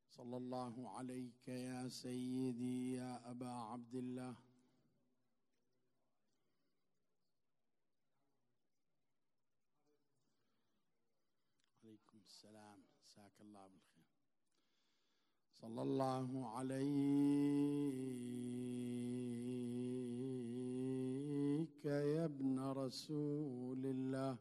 صلى الله عليك يا سيدي يا أبا عبد الله. عليكم السلام، مساك الله بالخير. صلى الله عليك يا ابن رسول الله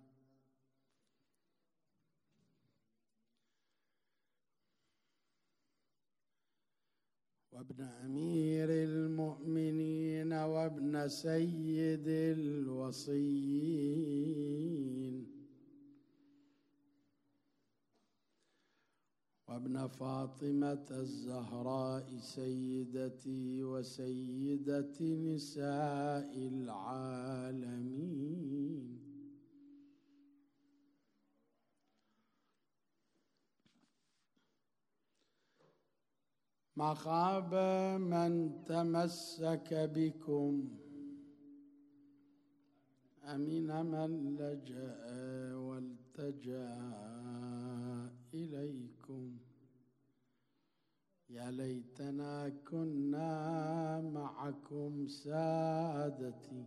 وابن أمير المؤمنين وابن سيد الوصيين وابن فاطمة الزهراء سيدتي وسيدة نساء العالمين. ما خاب من تمسك بكم، أمن من لجأ والتجأ إليكم. يا ليتنا كنا معكم سادتي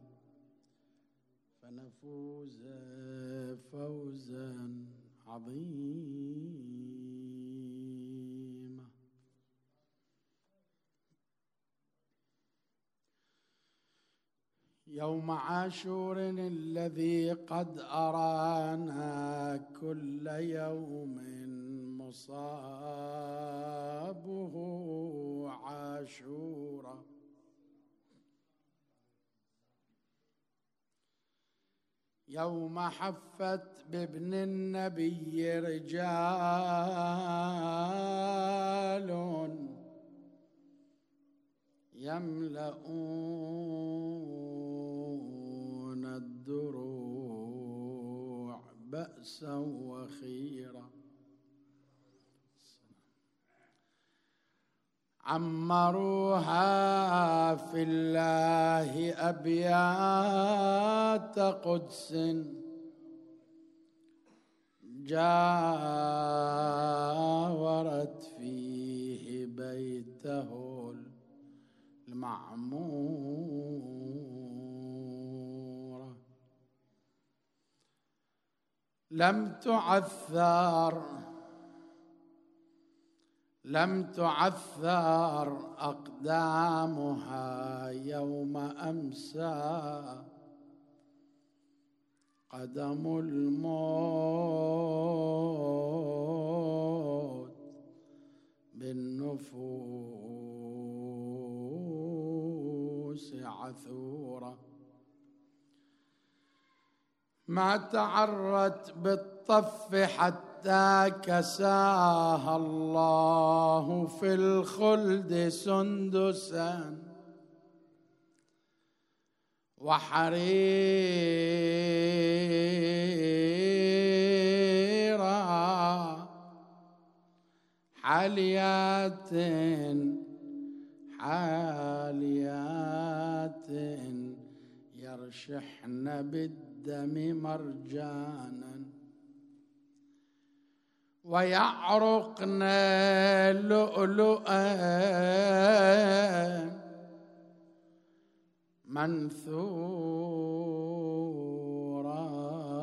فنفوز فوزا عظيما. يوم عاشور الذي قد أرانا كل يوم مصابه عاشورا، يوم حفت بابن النبي رجال يملؤون الدروع بأسا وخيرا. عمروها في الله أبيات قدس جاورت فيه بيته المعمورة. لم تعثر أقدامها يوم أمسى قدم الموت بالنفوس عثورة. ما تعرت بالطف حتى كساها الله في الخلد سندسا وحريرا، حاليات يرشحن بالدم مرجانا ويعرقن لؤلؤا منثورا.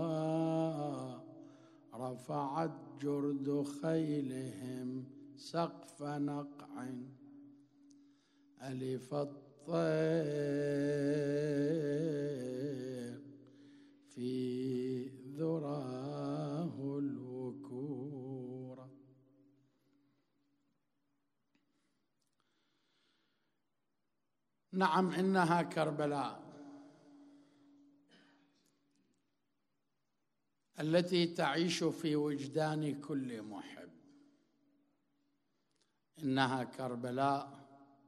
رفعت جرد خيلهم سقف نقع ألف الطير في ذراه الوكورة. نعم، إنها كربلاء التي تعيش في وجدان كل محب. إنها كربلاء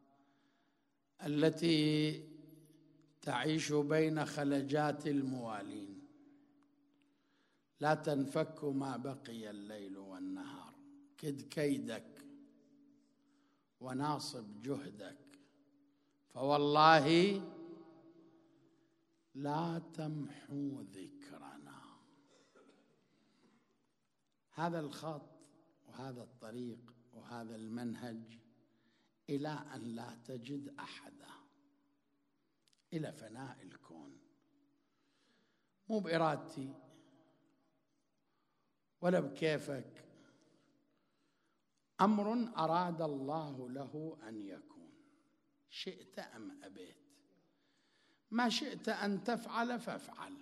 التي تعيش بين خلجات الموالين، لا تنفك ما بقي الليل والنهار. كد كيدك وناصب جهدك، فوالله لا تمحو ذكرنا. هذا الخط وهذا الطريق وهذا المنهج إلى أن لا تجد أحدا، إلى فناء الكون، مو بإرادتي ولا بكيفك، أمر أراد الله له أن يكون، شئت أم أبيت. ما شئت أن تفعل فافعل،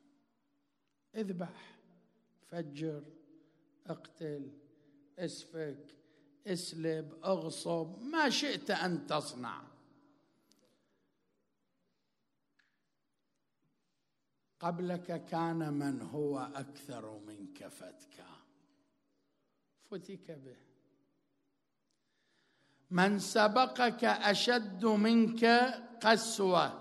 اذبح، فجر، اقتل، اسفك، اسلب، اغصب، ما شئت أن تصنع. قبلك كان من هو أكثر منك فتكا فتك به، من سبقك أشد منك قسوة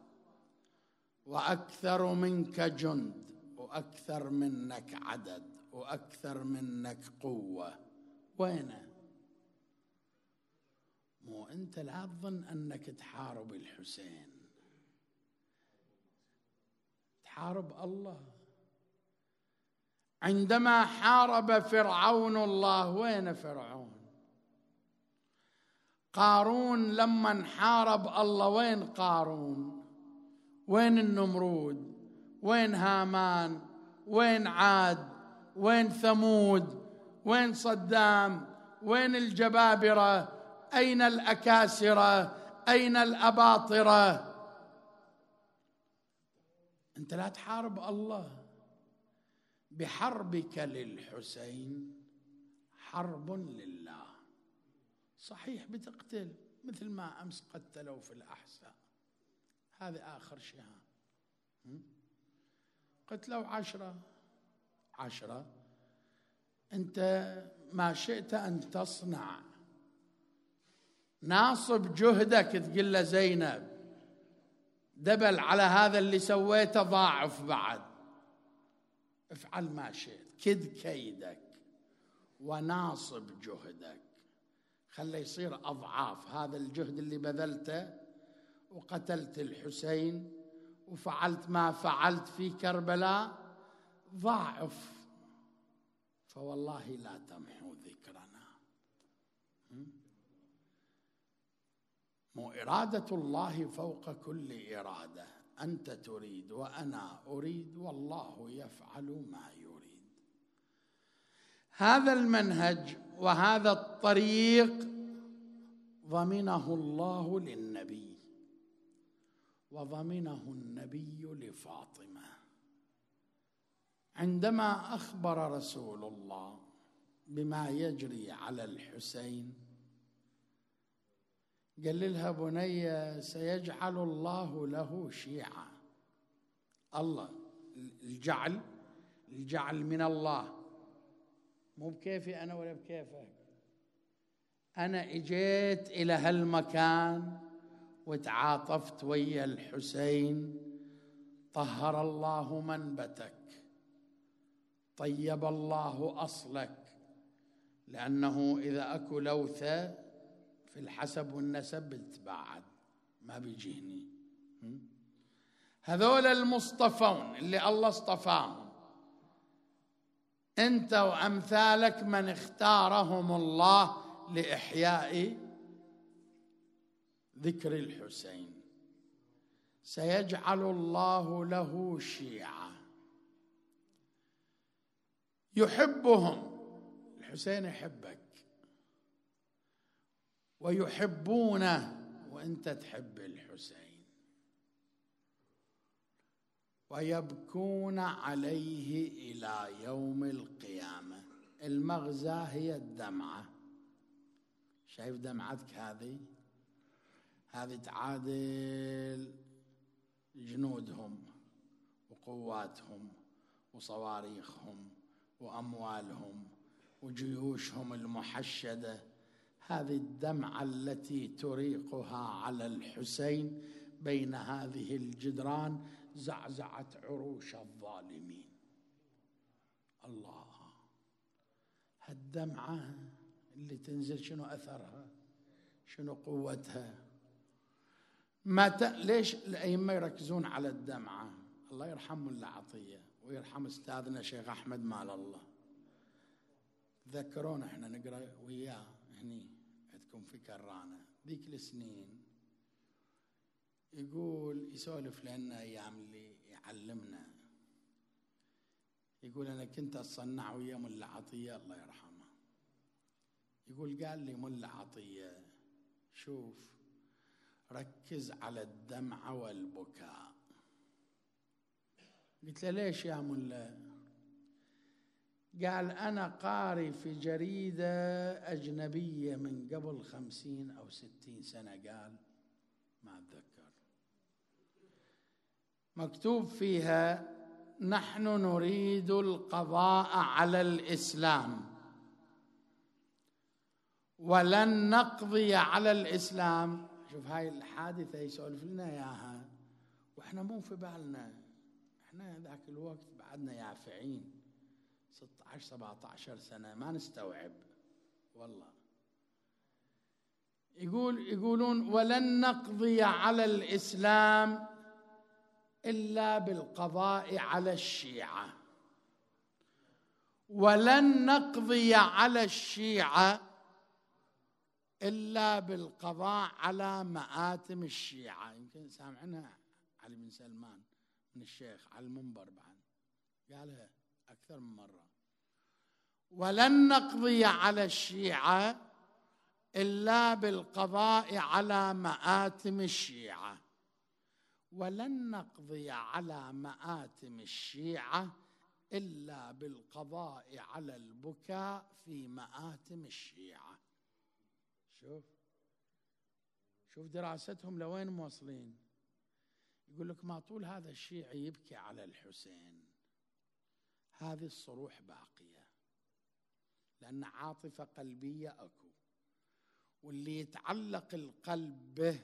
وأكثر منك جند وأكثر منك عدد وأكثر منك قوة. وين؟ مو أنت لا تظن أنك تحارب الحسين، تحارب الله. عندما حارب فرعون الله، وين فرعون؟ قارون لما حارب الله، وين قارون؟ وين النمرود؟ وين هامان؟ وين عاد؟ وين ثمود؟ وين صدام؟ وين الجبابرة؟ أين الأكاسرة؟ أين الأباطرة؟ أنت لا تحارب الله. بحربك للحسين حرب لله. صحيح بتقتل، مثل ما أمس قتلوا في الأحساء، هذا آخر شهام، قتلوا 10. أنت ما شئت أن تصنع، ناصب جهدك، تقول له زينب دبل على هذا اللي سويته ضاعف بعد، افعل ما شئت، كد كيدك وناصب جهدك، خلي يصير أضعاف هذا الجهد اللي بذلته، وقتلت الحسين وفعلت ما فعلت في كربلاء، ضاعف، فوالله لا تمحو ذكرنا. مو إرادة الله فوق كل إرادة، أنت تريد وأنا أريد والله يفعل ما يريد. هذا المنهج وهذا الطريق ضمنه الله للنبي، وضمنه النبي لفاطمة. عندما أخبر رسول الله بما يجري على الحسين، قال لها بني سيجعل الله له شيعة. الله الجعل من الله، مو بكيفي أنا ولا بكيفك. أنا إجيت إلى هالمكان وتعاطفت ويا الحسين، طهر الله منبتك، طيب الله أصلك، لأنه إذا أكو لوثة في الحسب والنسب بتتباعد، ما بيجيني. هذول المصطفون اللي الله اصطفاهم، أنت وأمثالك من اختارهم الله لإحياء ذكر الحسين. سيجعل الله له شيعة يحبهم، الحسين يحبك ويحبونه وأنت تحب الحسين، ويبكون عليه إلى يوم القيامة. المغزى هي الدمعة. شايف دمعتك هذه تعادل جنودهم وقواتهم وصواريخهم وأموالهم وجيوشهم المحشدة. هذه الدمعة التي تريقها على الحسين بين هذه الجدران زعزعت عروش الظالمين. الله، هالدمعة اللي تنزل شنو أثرها؟ شنو قوتها؟ ليش الأئمة يركزون على الدمعة؟ الله يرحم ملا عطية ويرحم أستاذنا شيخ أحمد مال الله. تذكرون احنا نقرأ وياه هني عندكم في كرانة ذيك السنين، يقول يسولف لنا أيام اللي يعلمنا، يقول أنا كنت أصنع ويا ملا عطية الله يرحمه، يقول قال لي ملا عطية شوف ركز على الدمع والبكاء. قلت له ليش يا ملا؟ قال أنا قاري في جريدة أجنبية من قبل 50 أو 60 سنة، قال ما أتذكر، مكتوب فيها نحن نريد القضاء على الإسلام ولن نقضي على الإسلام. شوف هاي الحادثة يسولف لنا إياها وإحنا مو في بالنا، إحنا ذاك الوقت بعدنا يافعين 16-17 سنة ما نستوعب والله. يقولون ولن نقضي على الإسلام إلا بالقضاء على الشيعة، ولن نقضي على الشيعة إلا بالقضاء على مآتم الشيعة. يمكن سامعنا علي بن سلمان من الشيخ على المنبر بعد قالها أكثر من مرة، ولن نقضي على الشيعة إلا بالقضاء على مآتم الشيعة، ولن نقضي على مآتم الشيعة إلا بالقضاء على البكاء في مآتم الشيعة. شوف دراستهم لوين موصلين. يقول لك ما طول هذا الشيعي يبكي على الحسين، هذه الصروح باقية لأن عاطفة قلبية أكو، واللي يتعلق القلب به،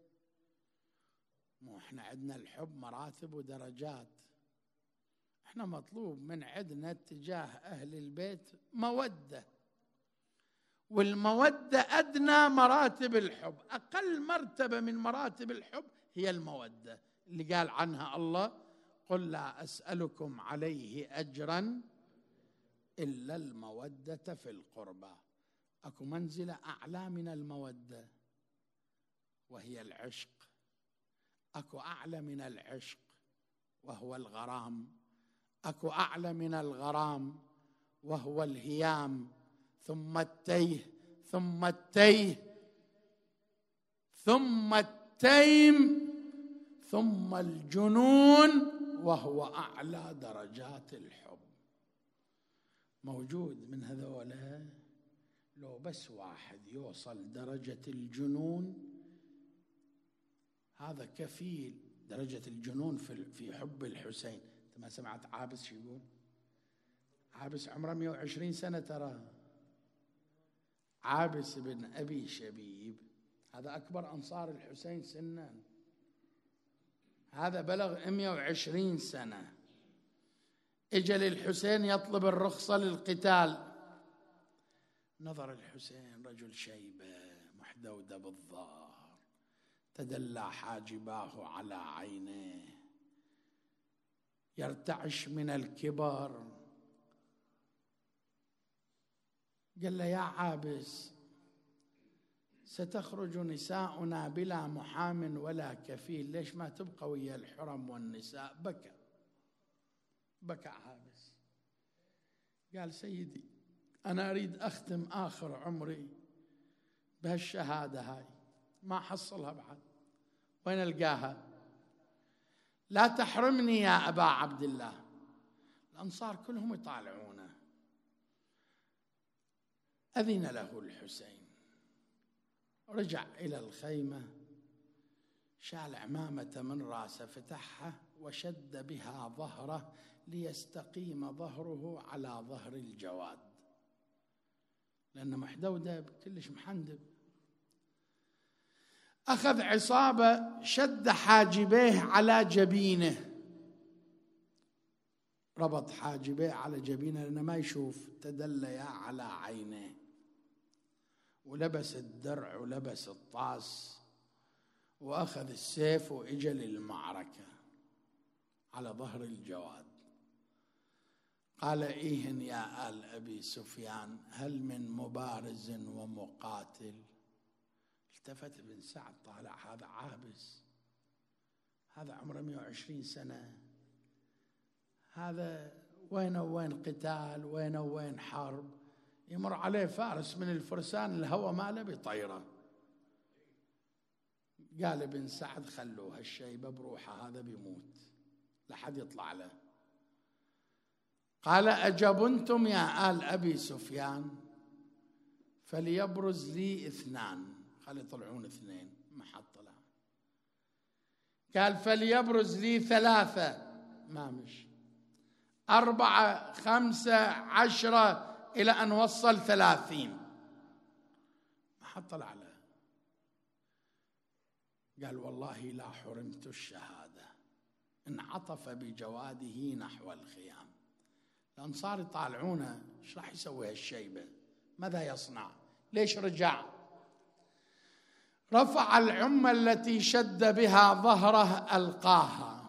مو احنا عندنا الحب مراتب ودرجات، احنا مطلوب من عندنا اتجاه أهل البيت مودة، والمودة أدنى مراتب الحب، أقل مرتبة من مراتب الحب هي المودة اللي قال عنها الله قل لا أسألكم عليه أجرا إلا المودة في القربى. أكو منزلة أعلى من المودة وهي العشق، أكو أعلى من العشق وهو الغرام، أكو أعلى من الغرام وهو الهيام، ثم التيه، ثم التيه، ثم التيم، ثم الجنون، وهو أعلى درجات الحب. موجود من هذولا لو بس واحد يوصل درجة الجنون، هذا كفيل درجة الجنون في حب الحسين. أنت ما سمعت عابس شو يقول؟ عابس عمره 120 سنة ترى، عابس بن أبي شبيب هذا أكبر أنصار الحسين سنا، هذا بلغ 120 سنة، اجى للحسين يطلب الرخصة للقتال، نظر الحسين رجل شيبة محدودة بالظهر، تدلى حاجباه على عينيه، يرتعش من الكبر، قال له يا عابس ستخرج نساؤنا بلا محام ولا كفيل، ليش ما تبقى ويا الحرم والنساء؟ بكى عابس، قال سيدي أنا أريد أختم آخر عمري بهالشهادة هاي، ما حصلها بعد، وين ألقاها؟ لا تحرمني يا أبا عبد الله. الأنصار كلهم يطالعونه. أذن له الحسين، رجع إلى الخيمة، شال عمامة من راسه، فتحها وشد بها ظهره ليستقيم ظهره على ظهر الجواد، لأن محدودة كلش محندب. أخذ عصابة شد حاجبيه على جبينه، ربط حاجبيه على جبينه لأنه ما يشوف، تدليا على عينيه، ولبس الدرع ولبس الطاس، وأخذ السيف وإجى للمعركة على ظهر الجواد. قال إيهن يا آل أبي سفيان هل من مبارز ومقاتل؟ التفت ابن سعد طالع هذا عابس، هذا عمره 120 سنة، هذا وين وين قتال، وين وين حرب، يمر عليه فارس من الفرسان الهوى ماله بطيرة. قال ابن سعد خلوه هالشيبة بروحه، هذا بيموت لحد يطلع له. قال أجبنتم يا آل أبي سفيان فليبرز لي 2، خلي يطلعون 2 ما حد طلع. قال فليبرز لي 3، ما مش 4 5 10 إلى أن وصل 30 ما حد طلع له. قال والله لا حرمت الشهادة. انعطف بجواده نحو الخيام. الأنصار يطالعونه، ايش راح يسوي هالشيبة؟ ماذا يصنع؟ ليش رجع؟ رفع العمة التي شد بها ظهره ألقاها،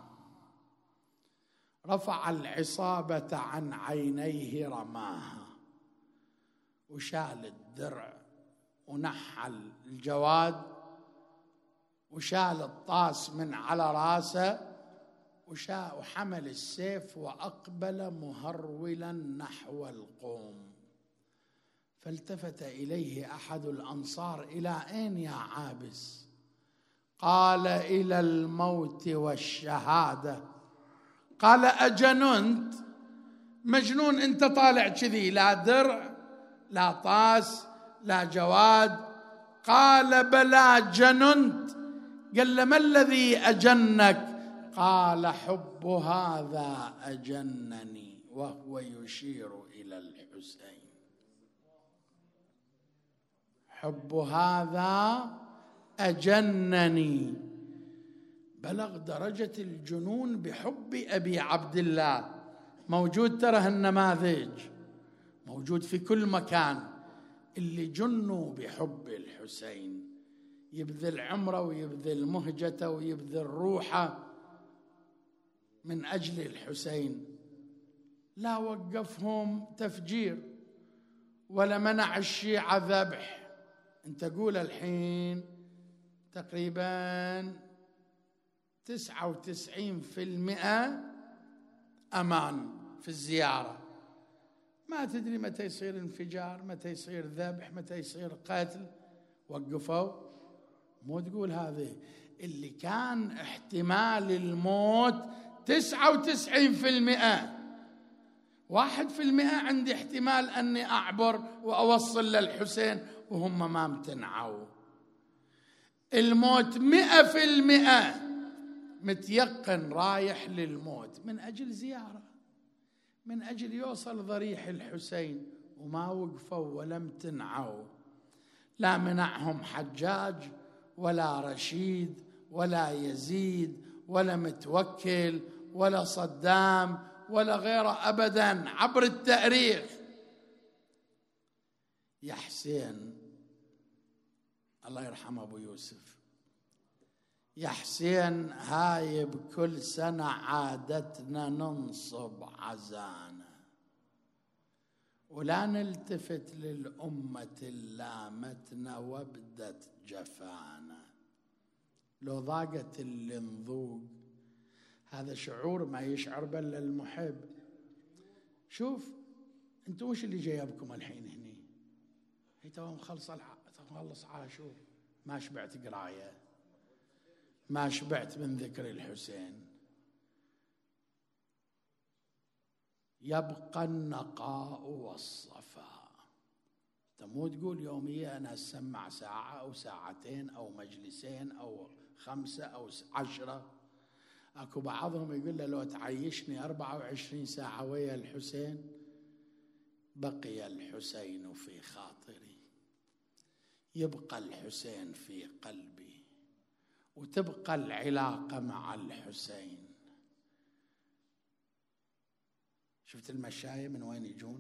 رفع العصابة عن عينيه رماها، وشال الدرع ونحل الجواد وشال الطاس من على راسه وحمل السيف وأقبل مهرولا نحو القوم. فالتفت إليه أحد الأنصار: إلى أين يا عابس؟ قال: إلى الموت والشهادة. قال: أجننت؟ مجنون أنت طالع كذي، لا درع لا طاس لا جواد. قال: بلى جننت. قال له: ما الذي أجنك؟ قال: حب هذا أجنني، وهو يشير إلى الحسين. حب هذا أجنني. بلغ درجة الجنون بحب أبي عبد الله. موجود ترى هالنماذج، موجود في كل مكان. اللي جنوا بحب الحسين يبذل عمره ويبذل مهجته ويبذل روحه من أجل الحسين. لا وقفهم تفجير ولا منع الشيعة ذبح. انت قول الحين تقريبا 99% أمان في الزيارة. ما تدري متى يصير انفجار، متى يصير ذبح، متى يصير قتل. وقفوا. مو تقول هذه اللي كان احتمال الموت 99%، 1% عندي احتمال أني أعبر وأوصل للحسين وهم ما امتنعوا. الموت 100% متيقن رايح للموت من أجل زيارة، من أجل يوصل ضريح الحسين، وما وقفوا ولا امتنعوا. لا منعهم حجاج ولا رشيد ولا يزيد ولا متوكل ولا صدام ولا غيره أبدا عبر التاريخ. يا حسين، الله يرحم أبو يوسف، يا حسين هاي بكل سنة عادتنا ننصب عزانا ولا نلتفت للأمة اللامتنا وابدت جفانا. لو ضاقت اللي نذوق، هذا شعور ما يشعر بل المحب. شوف انتوا وش اللي جايبكم الحين هني؟ هي تو مخلص عاشور، ما شبعت قرايه، ما شبعت من ذكر الحسين. يبقى النقاء والصفاء. مو تقول يوميا أنا أسمع ساعة أو ساعتين أو مجلسين أو 5 أو 10. أكو بعضهم يقول له لو تعيشني 24 ساعة ويا الحسين بقي الحسين في خاطري. يبقى الحسين في قلبي وتبقى العلاقة مع الحسين. شفت المشاية من وين يجون؟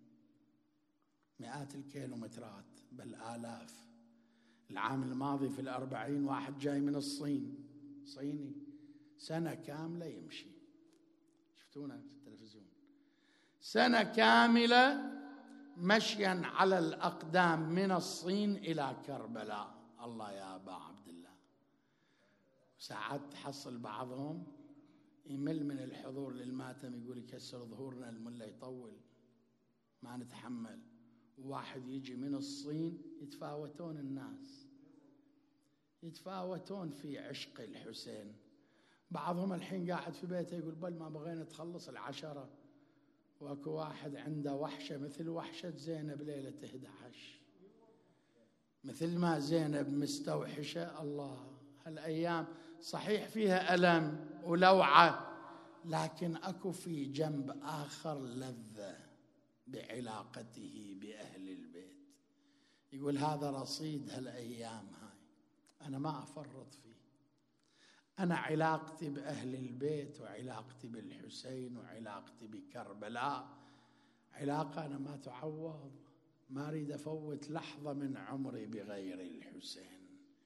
مئات الكيلومترات بل آلاف. العام الماضي في 40 واحد جاي من الصين، صيني، سنة كاملة يمشي، شفتونا في التلفزيون، سنة كاملة مشيا على الأقدام من الصين إلى كربلاء. الله يا أبا عبد الله. ساعات تحصل بعضهم يمل من الحضور للماتم، يقول يكسر ظهورنا الملا يطول ما نتحمل. واحد يجي من الصين، يتفاوتون الناس، يتفاوتون في عشق الحسين. بعضهم الحين قاعد في بيته يقول بل ما بغينا تخلص العشرة، واكو واحد عنده وحشة مثل وحشة زينب ليلة 11، مثل ما زينب مستوحشة. الله، هالأيام صحيح فيها ألم ولوعة، لكن أكو في جنب آخر لذة بعلاقته بأهل البيت. يقول هذا رصيد هالأيام هاي، أنا ما أفرط فيه. أنا علاقتي بأهل البيت وعلاقتي بالحسين وعلاقتي بكربلاء علاقة أنا ما تعوض. ما أريد أفوت لحظة من عمري بغير الحسين.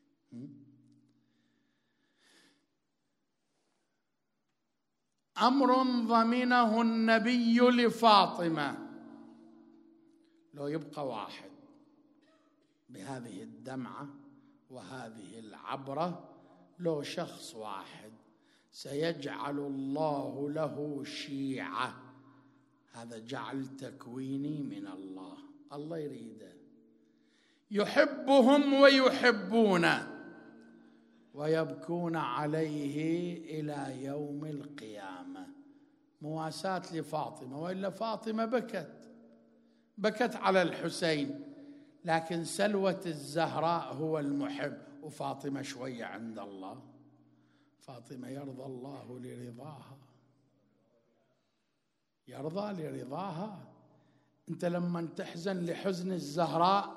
أمر ضمنه النبي لفاطمة، لو يبقى واحد بهذه الدمعة وهذه العبرة، لو شخص واحد سيجعل الله له شيعة. هذا جعل تكويني من الله، الله يريده، يحبهم ويحبونه ويبكون عليه إلى يوم القيامة. مواساة لفاطمة، وإلا فاطمة بكت على الحسين، لكن سلوة الزهراء هو المحب، وفاطمة شوية عند الله. فاطمة يرضى الله لرضاها، يرضى لرضاها. أنت لما تحزن لحزن الزهراء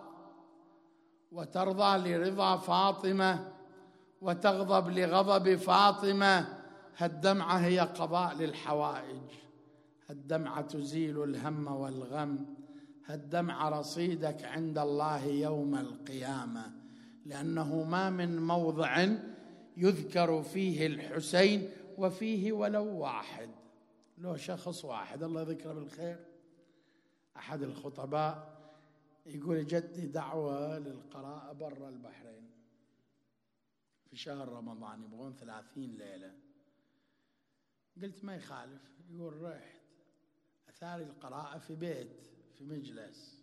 وترضى لرضا فاطمة وتغضب لغضب فاطمة، هالدمعة هي قضاء للحوائج، هالدمعة تزيل الهم والغم، هالدمعة رصيدك عند الله يوم القيامة. لأنه ما من موضع يذكر فيه الحسين وفيه ولو واحد، لو شخص واحد الله يذكره بالخير. أحد الخطباء يقول جدي دعوة للقراءة برا البحرين في شهر رمضان، يبغون 30 ليلة. قلت ما يخالف. يقول رحت أثاري القراءة في بيت في مجلس.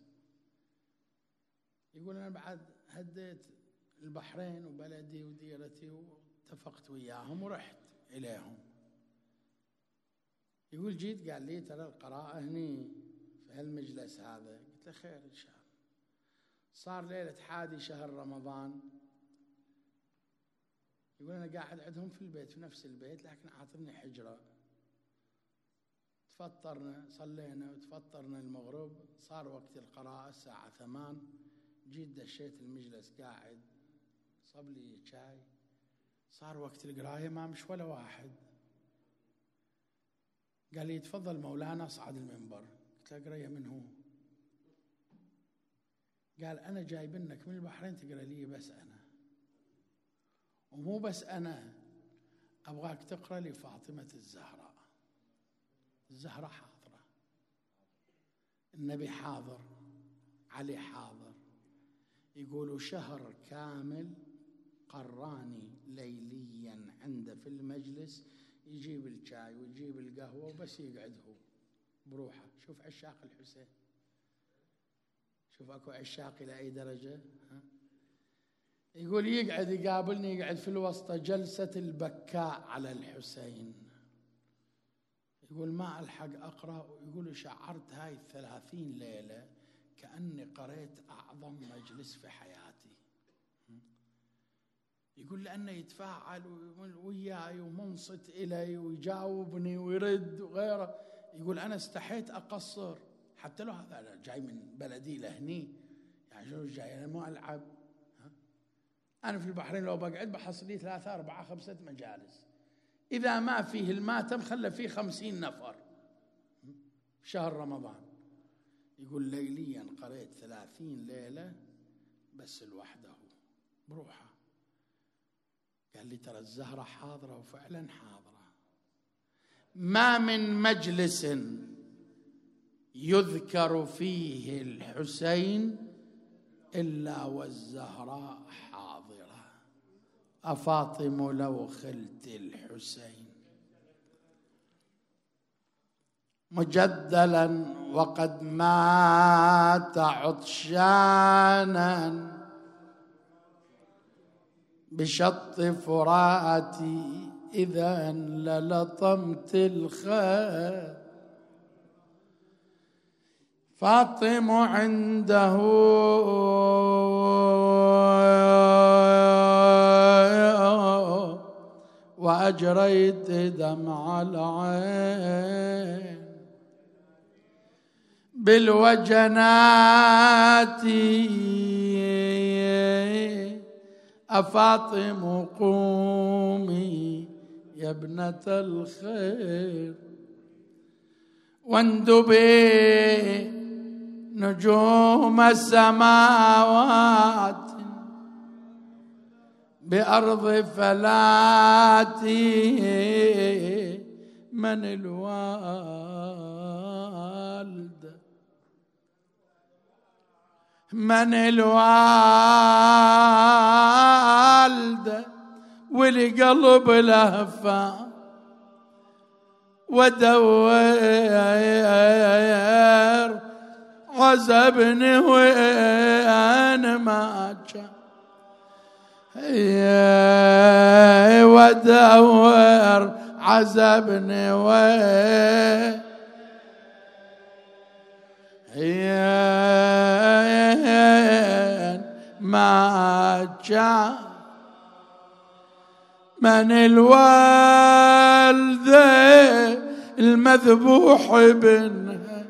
يقول أنا بعد هديت البحرين وبلدي وديرتي واتفقت وياهم ورحت إليهم. يقول جيت قال لي ترى القراءة هني في هالمجلس هذا. قلت له خير إن شاء الله. صار ليلة 11 شهر رمضان. يقول أنا قاعد عندهم في البيت في نفس البيت، لكن عاطني حجرة. تفطرنا صلينا وتفطرنا المغرب، صار وقت القراءة الساعة 8. جيت دشيت المجلس قاعد صب لي شاي، صار وقت القراية ما مش ولا واحد. قال لي تفضل مولانا اصعد المنبر. قلت له قريه من هو؟ قال أنا جايب لك من البحرين تقرأ لي، بس أنا ومو بس أنا، أبغاك تقرأ لي فاطمة الزهراء. الزهراء حاضرة، النبي حاضر، علي حاضر. يقولوا شهر كامل قراني ليليا عنده في المجلس، يجيب الشاي ويجيب القهوة وبس يقعد هو بروحه. شوف عشاق الحسين، شوف أكو عشاق إلى أي درجة. يقول يقعد يقابلني، يقعد في الوسطى جلسة البكاء على الحسين. يقول ما ألحق أقرأ. يقول شعرت هاي 30 ليلة كأني قريت أعظم مجلس في حياتي. يقول لأنه يتفاعل وياي ومنصت إلي ويجاوبني ويرد وغيره. يقول أنا استحيت أقصر، حتى لو هذا جاي من بلدي لهني، يعني شو جاي أنا ما ألعب. أنا في البحرين لو بقعد بحصل لي 3 4 5 مجالس، إذا ما فيه الماتم خلى فيه 50 نفر في شهر رمضان. يقول ليليا قريت 30 ليلة بس لوحده بروحه. قال لي ترى الزهرة حاضرة، وفعلا حاضرة. ما من مجلس يذكر فيه الحسين إلا والزهراء حاضرة. أفاطم لو خلت الحسين مجدلا وقد مات عطشانا بشط فراتي إذا للطمت الخير. فاطم عنده وأجريت دمع العين بالوجنات. أفاطم قومي يا ابنة الخير واندبي نجوم السماوات بأرض فلاتي. من الوالد من الوالد والقلب لهفة ودور عزبني وأنا ما كان ودور عزبني وين ما كان. من الوالدة المذبوح ابنها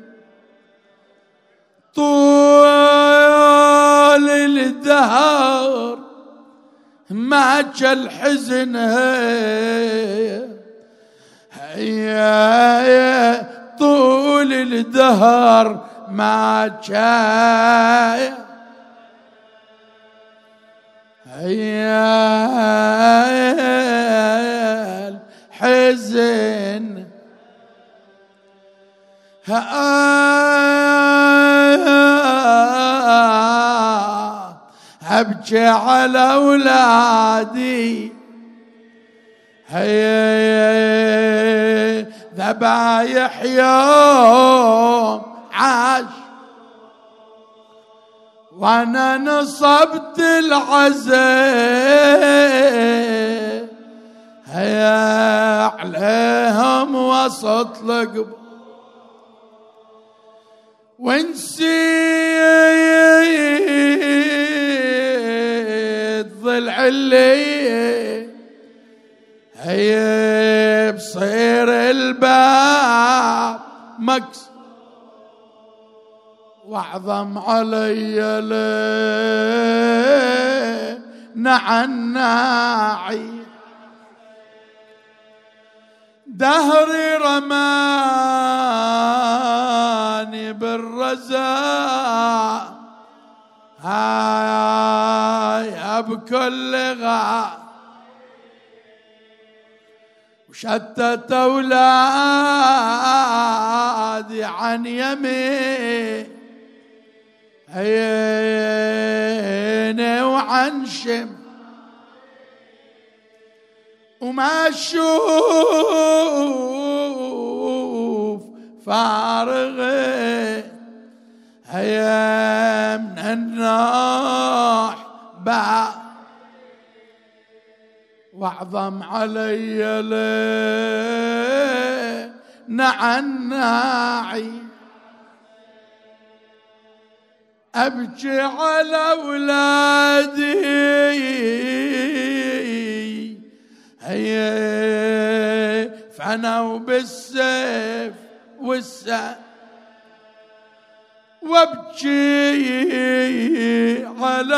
طول الدهر ما جل حزنها طول الدهر ما جاء الحزن أبكي على أولادي ذبايح يوم عاش وانا نصبت العزاء عليهم وسط القبور ونسيت ضلع اللي بصير الباب مكس واعظم علي ليه نعناعي دهري رماني بالرزاء هاي بكل غا وشتت أولادي عن يمين عيني وعن شم وما اشوف فارغه هيا من النوح بعد واعظم علي ليه نعناعي أبكي على أولادي هي فنوا بالسيف والسيف وابكي على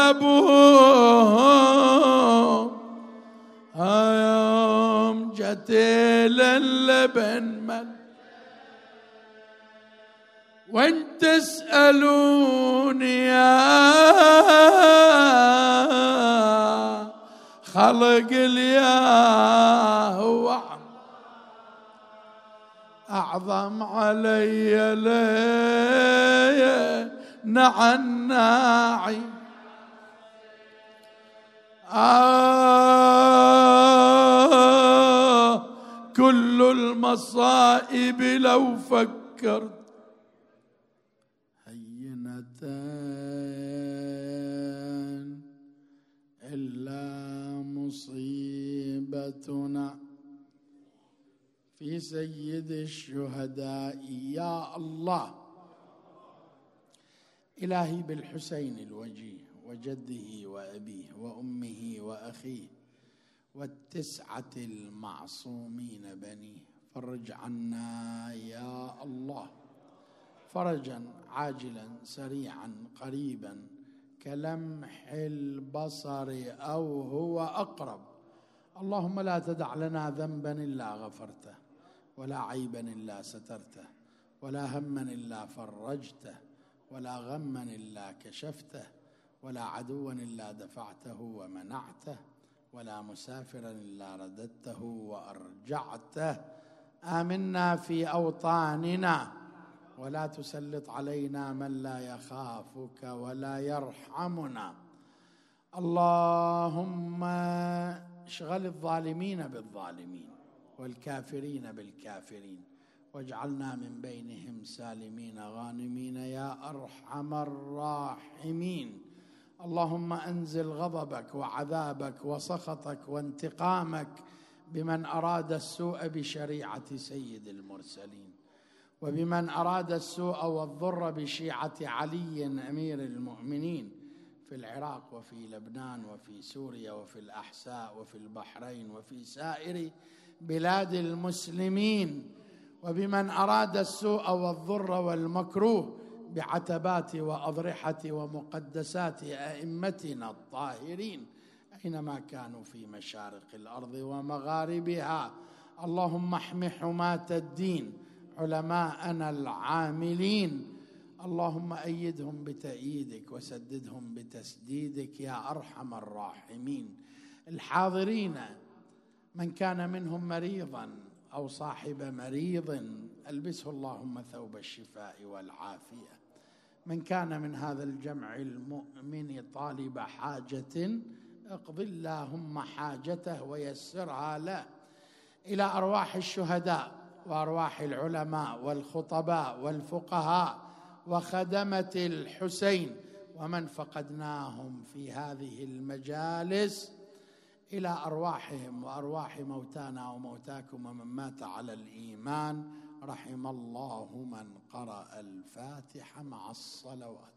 أبوهم يوم جتيل اللبن مل وانت تسألوني يا خلق اليا هو أعظم علي ليه نعناعي كل المصائب لو فكرت هينتان إلا مصيبتنا في سيد الشهداء. يا الله إلهي بالحسين الوجيه وجده وأبيه وأمه وأخيه والتسعة المعصومين بنيه، فرج عنا يا الله فرجا عاجلا سريعا قريبا كلمح البصر أو هو أقرب. اللهم لا تدع لنا ذنبا إلا غفرته، ولا عيبا إلا سترته، ولا هما إلا فرجته، ولا غما إلا كشفته، ولا عدوا إلا دفعته ومنعته، ولا مسافرا إلا رددته وأرجعته. آمنا في أوطاننا، ولا تسلط علينا من لا يخافك ولا يرحمنا. اللهم اشغل الظالمين بالظالمين والكافرين بالكافرين، واجعلنا من بينهم سالمين غانمين يا أرحم الراحمين. اللهم أنزل غضبك وعذابك وسخطك وانتقامك بمن أراد السوء بشريعة سيد المرسلين، وبمن أراد السوء والضر بشيعة علي أمير المؤمنين في العراق وفي لبنان وفي سوريا وفي الأحساء وفي البحرين وفي سائر بلاد المسلمين، وبمن أراد السوء والضر والمكروه بعتبات وأضرحة ومقدسات أئمتنا الطاهرين أينما كانوا في مشارق الأرض ومغاربها. اللهم احم حماة الدين علماءنا العاملين، اللهم أيدهم بتأييدك وسددهم بتسديدك يا أرحم الراحمين. الحاضرين من كان منهم مريضا أو صاحب مريض ألبسه اللهم ثوب الشفاء والعافية. من كان من هذا الجمع المؤمن طالب حاجة اقض اللهم حاجته ويسرها له. إلى أرواح الشهداء وأرواح العلماء والخطباء والفقهاء وخدمة الحسين ومن فقدناهم في هذه المجالس، إلى أرواحهم وأرواح موتانا وموتاكم ومن مات على الإيمان، رحم الله من قرأ الفاتحة مع الصلوات.